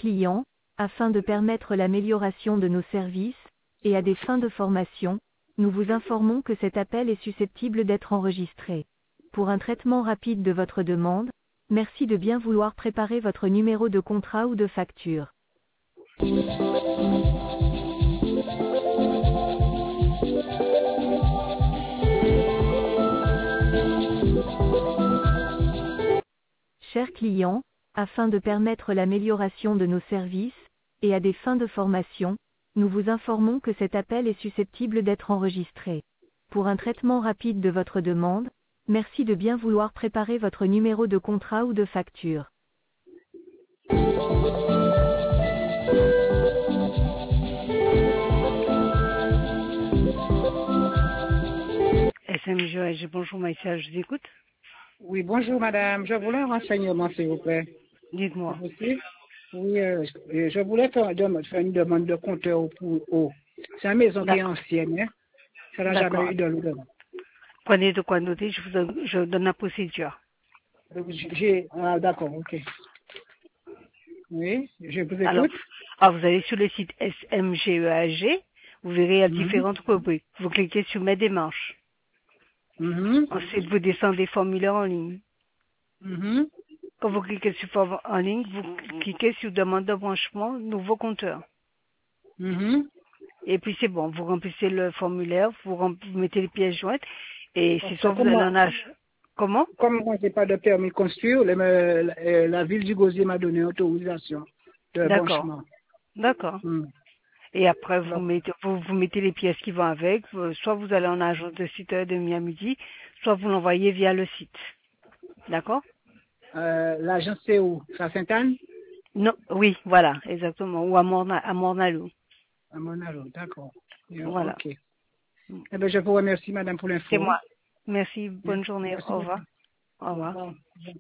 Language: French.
clients, afin de permettre l'amélioration de nos services, et à des fins de formation, nous vous informons que cet appel est susceptible d'être enregistré. Pour un traitement rapide de votre demande, merci de bien vouloir préparer votre numéro de contrat ou de facture. Chers clients, afin de permettre l'amélioration de nos services, et à des fins de formation, nous vous informons que cet appel est susceptible d'être enregistré. Pour un traitement rapide de votre demande, merci de bien vouloir préparer votre numéro de contrat ou de facture. SMGOAG, bonjour Maïssa, je vous écoute. Oui, bonjour madame. Je voulais un renseignement, s'il vous plaît. Dites-moi. C'est possible? Oui, je voulais faire une demande de compteur pour eau. C'est une maison qui est ancienne, hein? Ça n'a jamais eu de l'eau dedans. Prenez de quoi noter, je donne la procédure. D'accord, ok. Oui, je vous Alors, écoute. vous allez sur le site SMGEAG, vous verrez à différentes rubriques. Vous cliquez sur mes démarches. Ensuite, vous descendez formulaire en ligne. Quand vous cliquez sur formulaire en ligne, vous cliquez sur demande de branchement, nouveau compteur. Et puis c'est bon, vous remplissez le formulaire, vous mettez les pièces jointes, et c'est soit vous allez en âge. Comment? Comme moi, j'ai pas de permis de construire, la ville du Gosier m'a donné autorisation de branchement. D'accord. Et après, vous mettez les pièces qui vont avec, soit vous allez en agence de 7h30 à midi, soit vous l'envoyez via le site. D'accord? L'agence c'est où? C'est à Sainte-Anne? Non, oui, voilà, exactement. Ou à Mornalou. À Mornalou, d'accord. Voilà. Ok. Eh bien, je vous remercie, madame, pour l'info. C'est moi. Merci, bonne journée. Merci Au revoir. beaucoup. Au revoir.